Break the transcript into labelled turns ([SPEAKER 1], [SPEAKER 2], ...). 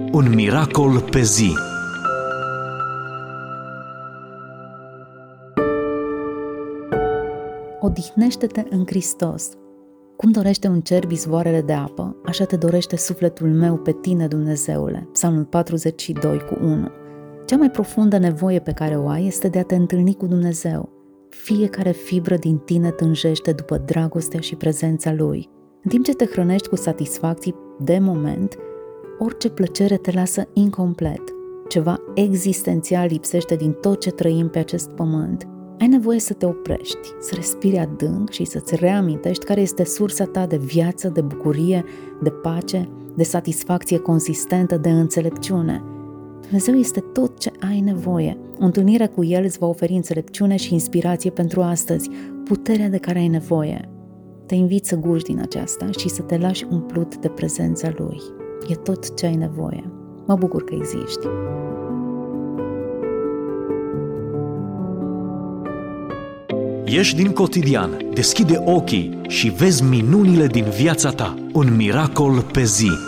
[SPEAKER 1] Un miracol pe zi.
[SPEAKER 2] Odihnește-te în Hristos. Cum dorește un cerb izvoarele de apă, așa te dorește sufletul meu pe tine, Dumnezeule. Psalmul 42:1. Cea mai profundă nevoie pe care o ai este de a te întâlni cu Dumnezeu. Fiecare fibră din tine tânjește după dragostea și prezența Lui. În timp ce te hrănești cu satisfacții de moment, orice plăcere te lasă incomplet. Ceva existențial lipsește din tot ce trăim pe acest pământ. Ai nevoie să te oprești, să respiri adânc și să-ți reamintești care este sursa ta de viață, de bucurie, de pace, de satisfacție consistentă, de înțelepciune. Dumnezeu este tot ce ai nevoie. O întâlnire cu El îți va oferi înțelepciune și inspirație pentru astăzi, puterea de care ai nevoie. Te invit să guși din aceasta și să te lași umplut de prezența Lui. E tot ce ai nevoie. Mă bucur că existi.
[SPEAKER 1] Ieși din cotidian, deschide ochii și vezi minunile din viața ta. Un miracol pe zi.